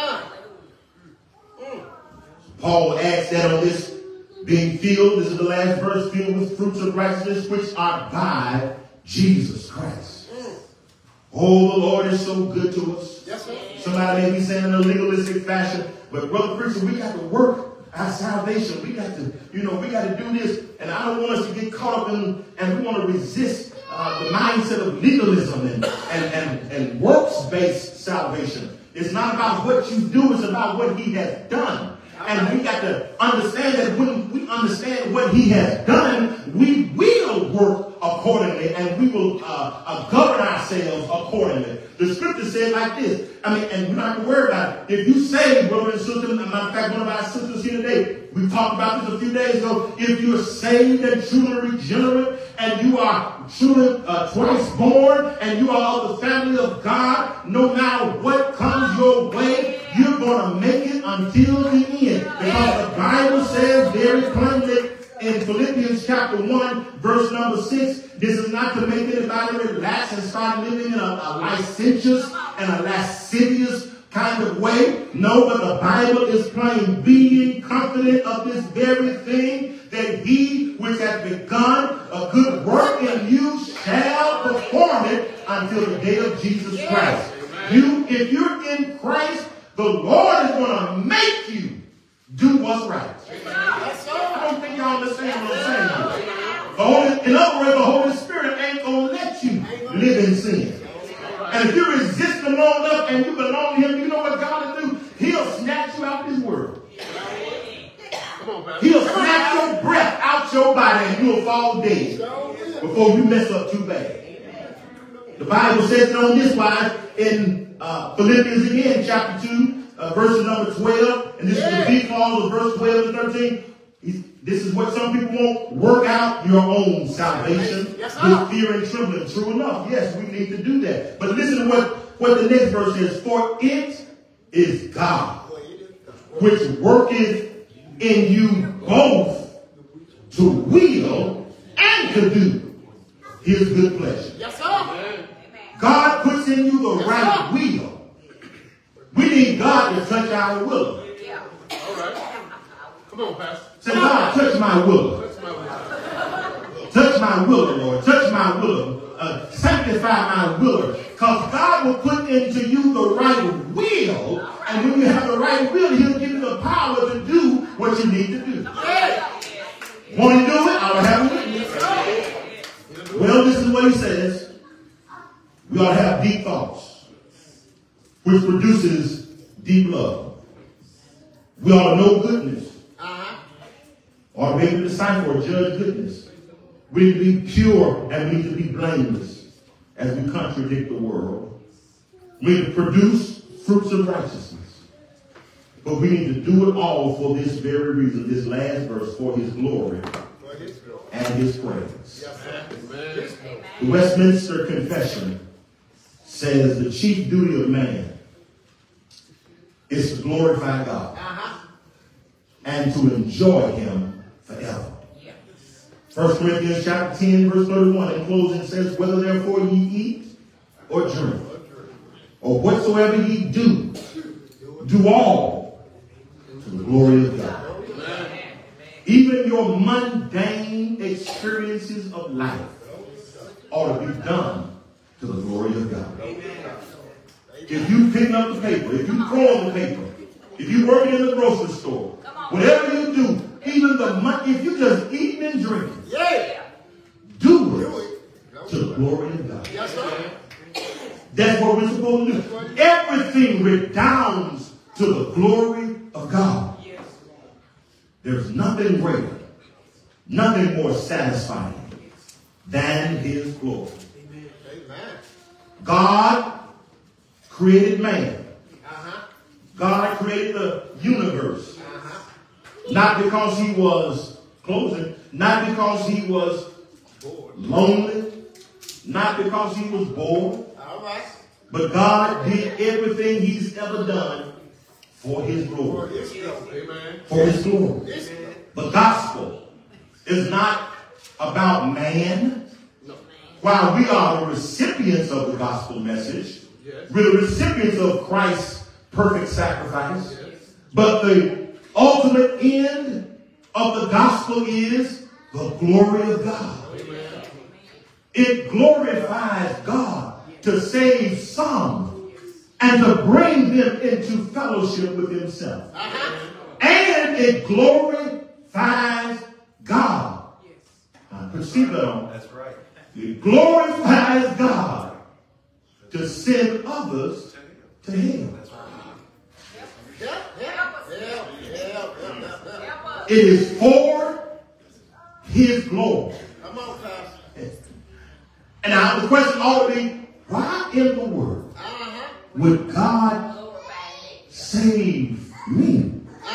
Paul adds that on this being filled, this is the last verse, filled with fruits of righteousness, which are by Jesus Christ. Oh, the Lord is so good to us. Yes, sir. Somebody may be saying in a legalistic fashion, but brother preacher, we got to work our salvation. We got to, you know, we got to do this. And I don't want us to get caught up in, and we want to resist uh, the mindset of legalism and, and, and, and works-based salvation. It's not about what you do, it's about what he has done. And we got to understand that when we understand what he has done, we will work accordingly, and we will uh, uh, govern ourselves accordingly. The scripture said like this. I mean, and we don't have to worry about it. If you say, brother and sister, as a matter of fact, one of our sisters here today, we talked about this a few days ago. If you're saved and truly regenerate, and you are truly uh, twice born, and you are of the family of God, no matter what comes your way, you're going to make it until the end. Because the Bible says very plainly in Philippians chapter one, verse number six, this is not to make anybody relax and start living in a, a licentious and a lascivious kind of way. No, but the Bible is plain, being confident of this very thing, that he which hath begun a good work in you shall perform it until the day of Jesus Christ. You, if you're in Christ, the Lord is going to make you do what's right. I don't think y'all understand what I'm saying. The Holy, in other words, the Holy Spirit ain't going to let you live in sin. And if you resist him long enough and you belong to him, you know what God will do? He'll snatch you out this world. He'll snatch your breath out your body and you'll fall dead before you mess up too bad. The Bible says it on this wise in uh, Philippians again, chapter two, uh, verse number twelve. And this is the B clause of verse twelve and thirteen. He's, this is what some people want. Work out your own salvation with fear and trembling. True enough. Yes, we need to do that. But listen to what, what the next verse says. For it is God which worketh in you both to will and to do his good pleasure. Yes, sir. God puts in you the right will. We need God to touch our will. Yeah. All right. Come on, Pastor. Say, God, touch my will. Touch my will. Touch my will, Lord. Touch my will. Uh, sanctify my will. Because God will put into you the right will. And when you have the right will, he'll give you the power to do what you need to do. Want to do it? I will have a witness. Well, this is what he says. We ought to have deep thoughts, which produces deep love. We ought to know goodness. Or be able to decipher or judge goodness. We need to be pure and we need to be blameless as we contradict the world. We need to produce fruits of righteousness. But we need to do it all for this very reason, this last verse, for his glory and his praise. The Westminster Confession says the chief duty of man is to glorify God and to enjoy him forever. First Corinthians chapter ten, verse thirty-one, in closing says, whether therefore ye eat or drink, or whatsoever ye do, do all to the glory of God. Even your mundane experiences of life ought to be done to the glory of God. if you picking up the paper, if you throwing the paper, if you working in the grocery store, whatever you do, even the money, if you just eating and drinking, Yeah. do it to the glory of God. Yes, sir. That's what we're supposed to do. Everything redounds to the glory of God. There's nothing greater, nothing more satisfying than his glory. Amen. God created man. Uh-huh. God created the universe. Uh-huh. Not because he was closing, not because he was lonely, not because he was bored, All right. but God did everything he's ever done for his For glory. his glory. Amen. For his glory. His glory. The gospel is not about man. No. While we are the recipients of the gospel message, Yes. we're the recipients of Christ's perfect sacrifice. Yes. But the ultimate end of the gospel is the glory of God. Amen. It glorifies God to save some and to bring them into fellowship with himself. Uh-huh. And it glorifies God. Now, put your seatbelt on. That's right. It glorifies God to send others to hell. That's right. Yeah, yeah, yeah, yeah, yeah, yeah. It is for his glory. Come on, Pastor. And now the question ought to be, why in the world Uh-huh. would God save me?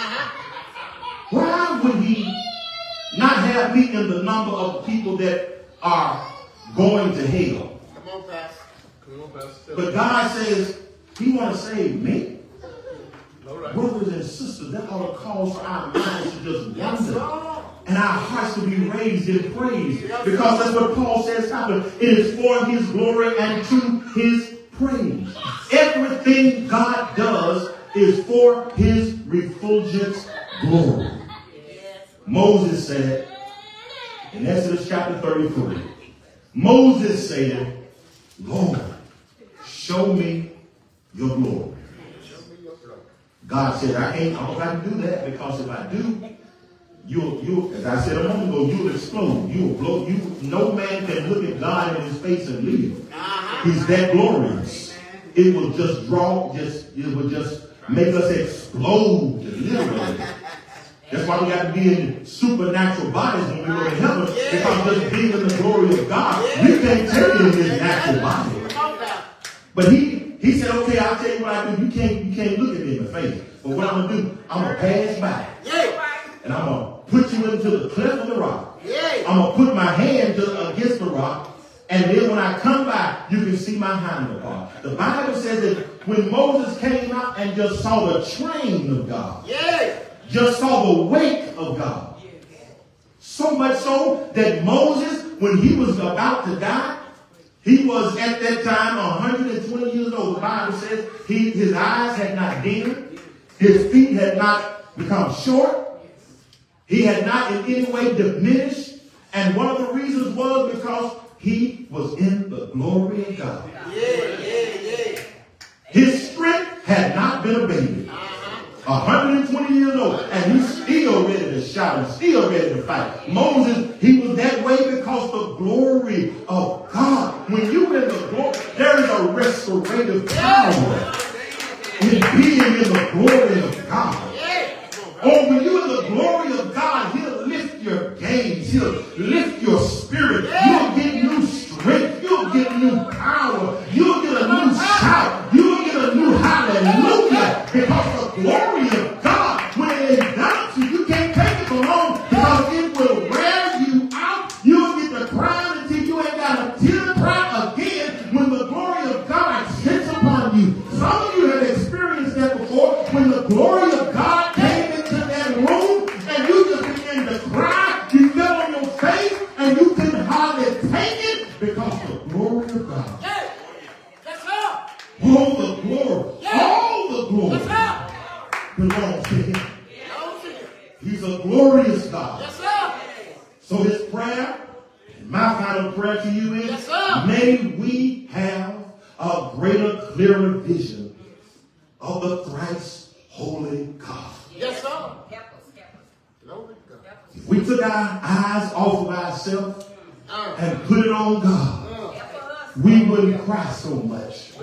Why would he not have me in the number of people that are going to hell? Come on, Pastor. Come on, Pastor. But God says he want to save me. All right. Brothers and sisters, that ought to cause for our minds to just Yes, wonder. sir. And our hearts to be raised in praise. Because that's what Paul says happened. It is for his glory and to his praise. Everything God does is for his refulgent glory. Moses said in Exodus chapter thirty-three, Moses said, Lord, show me your glory. God said, I ain't, I'm not going to do that, because if I do, you'll, you'll, as I said a moment ago, you'll explode. You'll blow. You, no man can look at God in his face and leave. He's that glorious. It will just draw, just, it will just make us explode, literally. That's why we got to be in supernatural bodies when we go to heaven, because just being in the glory of God, we can't take it in this natural body. But he, he said, okay, I'll tell you what I do. You can't, you can't look at me in the face. But what I'm going to do, I'm going to pass by. And I'm going to put you into the cleft of the rock. I'm going to put my hand to, against the rock. And then when I come by, you can see my hind part. The Bible says that when Moses came out and just saw the train of God, just saw the wake of God, so much so that Moses, when he was about to die, he was at that time one hundred twenty years old. The Bible says he, his eyes had not dimmed. His feet had not become short. He had not in any way diminished. And one of the reasons was because he was in the glory of God. His strength had not been abated. one hundred twenty years old. And he's still ready to shout and still ready to fight. Moses, he was that way because the glory of God. When you're in the glory, there is a restorative power in being in the glory of God. Oh, when you're in the glory of God, he'll lift your gaze. He'll lift your spirit. You'll get new strength. You'll get new power. You'll get a new shout. You'll get a new hallelujah. Because the glory of God, when it is done to you, you can't take it for long, because it will wear you out. You'll get the crown until you ain't got a tear to cry again when the glory of God sits upon you. Some of you have experienced that before, when the glory of God came into that room and you just began to cry. You fell on your face and you couldn't hardly take it because the glory of God. All the glory, all the glory belongs to him. He's a glorious God. So his prayer, and my final prayer to you is, may we have a greater, clearer vision of the thrice holy God. Yes, sir. Help us, help us. Glory to God. If we took our eyes off of ourselves and put it on God, we wouldn't cry so much.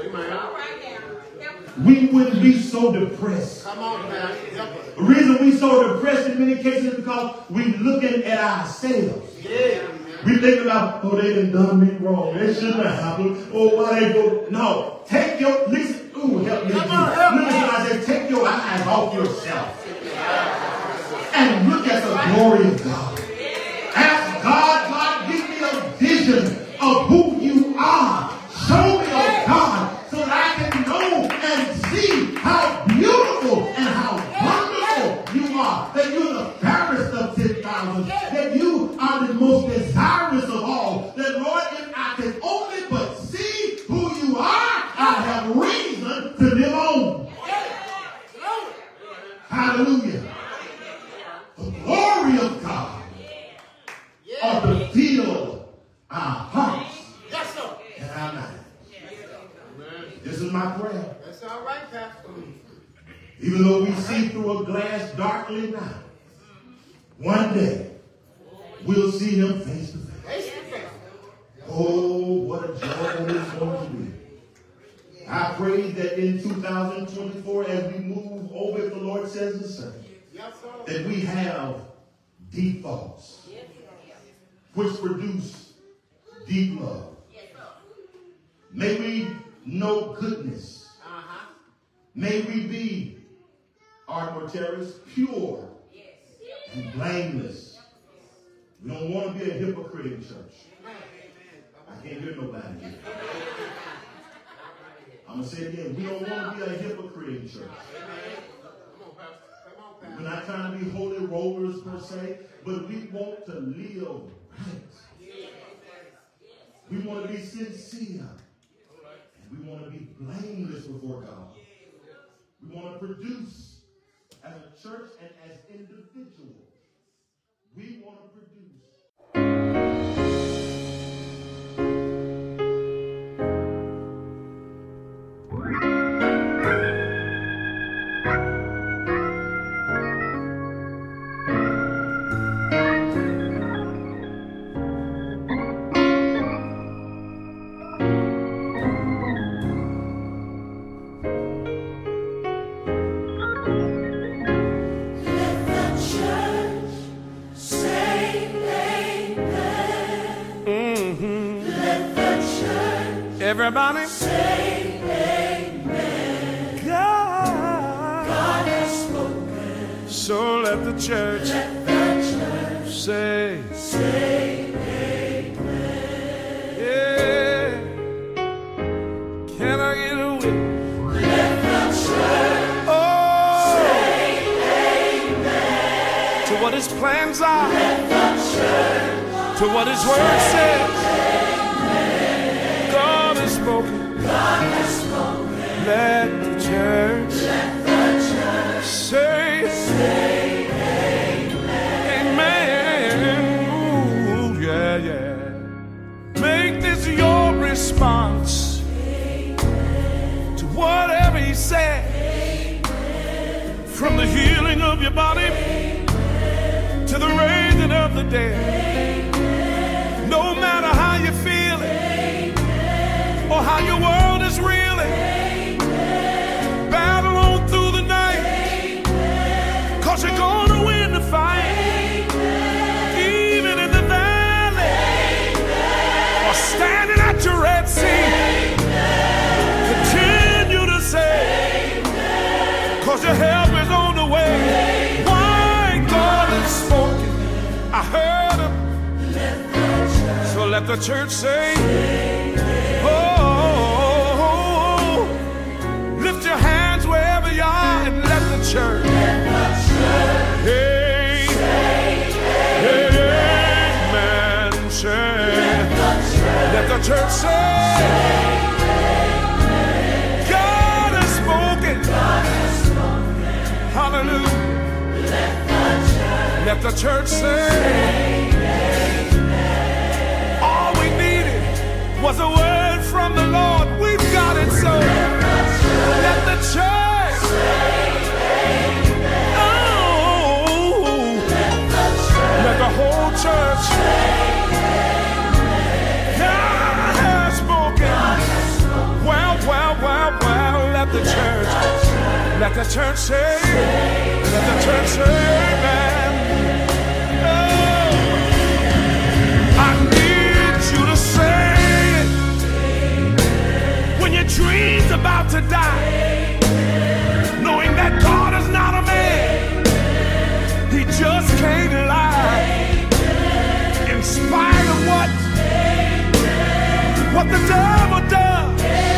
We wouldn't be so depressed. Come on, man. Help us. The reason we so depressed in many cases is because we looking at ourselves. Yeah. We think about, oh, they done done me wrong. They shouldn't have happened. Oh, why they go? No. Take your, listen, ooh, help me. Come on, help listen, me. I said, take your eyes off yourself and look at the glory of God. Ask God, God, give me a vision of who you are. Show me, oh God, so that I can know and see how beautiful and how wonderful you are. That you're the fairest of ten thousand. That you are the most desirous of all. That, Lord, if I can only but see who you are, I have reason to live on. Hallelujah. The glory of God ought to fill our hearts Yes, sir. and our minds. This is my prayer. That's all right, Pastor. Even though we see through a glass darkly now, one day we'll see him face to face. Face to face. Oh, what a joy that is going to be. I pray that in two thousand twenty-four, as we move over, if the Lord says the same, Yes, sir. that we have deep thoughts, which produce deep love. May we know goodness. Uh-huh. May we be, Art Morteris, pure and blameless. We don't want to be a hypocrite in church. I can't hear nobody here. I'm going to say it again. We don't want to be a hypocrite in church. We're not trying to be holy rollers per se, but we want to live right. We want to be sincere. And we want to be blameless before God. We want to produce as a church and as individuals. We want to produce. Everybody say amen. God, God has spoken. So let the church, let the church say, say amen. Yeah. Can I get a witness? Let the church oh, say amen. To what his plans are. Let the church to what his word says. Spoken. God has spoken. Let the church, let the church say, say amen. Amen. Ooh, yeah, yeah. Make this your response amen. To whatever he said. Amen. From the healing of your body amen. To the raising of the dead. Amen. No matter how you feel it. Or how your world is reeling. Amen. Battle on through the night. Amen. Cause you're gonna win the fight. Amen. Even in the valley. Amen. Or standing at your Red Sea. Amen. Continue to say. Amen. Cause your help is on the way. Amen. Why God has spoken. I heard him. Let the church, so let the church say. Amen. Oh. Lift your hands wherever you are and let the church, let the church hey, say amen. Say, let the church, let the church say, say God has spoken. God has spoken. Hallelujah. Let the church, let the church say, say amen. All we needed was a word from the Lord. We've got it, so let the church, let the church the church, let the church say, let the church say, amen. Oh, I need you to say it when your dream's about to die, knowing that God is not a man, He just can't lie. In spite of what, what the devil does,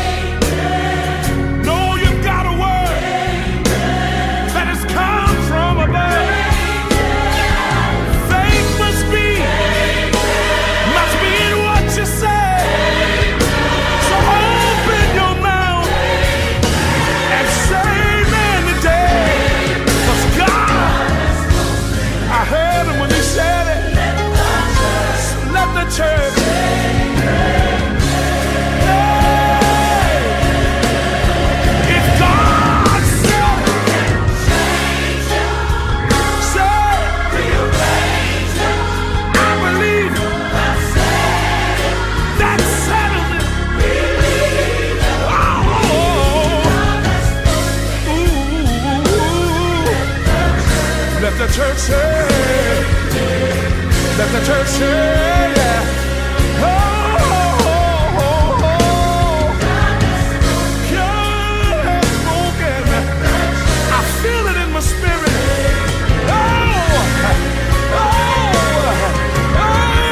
know you've got a word that has come from above. Faith must be, must be in what you say. So open your mouth and say amen today. 'Cause God, I heard him when he said it. So let the church. Let the church say, let the church say, yeah. Oh, oh, oh, oh. God has spoken. I feel it in my spirit. Oh, oh, oh,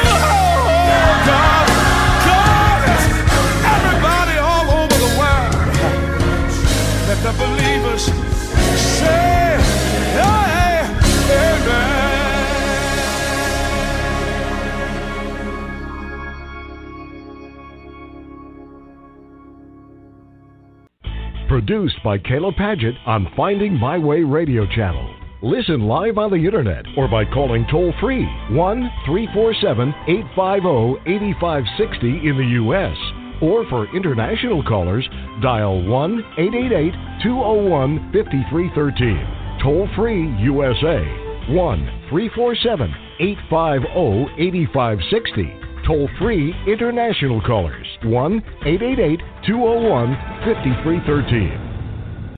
God, God has everybody all over the world. Let the believers say, hey. Produced by Caleb Paget on Finding My Way Radio Channel. Listen live on the internet or by calling toll-free one three four seven, eight five zero, eight five six zero in the U S Or for international callers, dial one eight eight eight, two zero one, five three one three. Toll-free U S A, one three four seven, eight five zero, eight five six zero. Toll-free international callers, one eight eight eight, two zero one, five three one three.